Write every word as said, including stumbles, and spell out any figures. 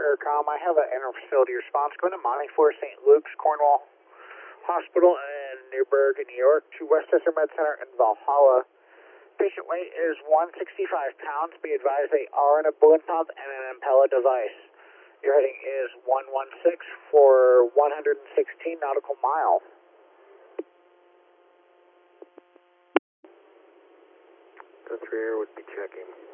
Aircom. I have an inter-facility response going to Monty for Saint Luke's, Cornwall Hospital in Newburgh, New York, to Westchester Med Center in Valhalla. Patient weight is one hundred sixty-five pounds. Be advised they are in a balloon pump and an Impella device. Your heading is one one six for one hundred sixteen nautical miles. The three air would be checking.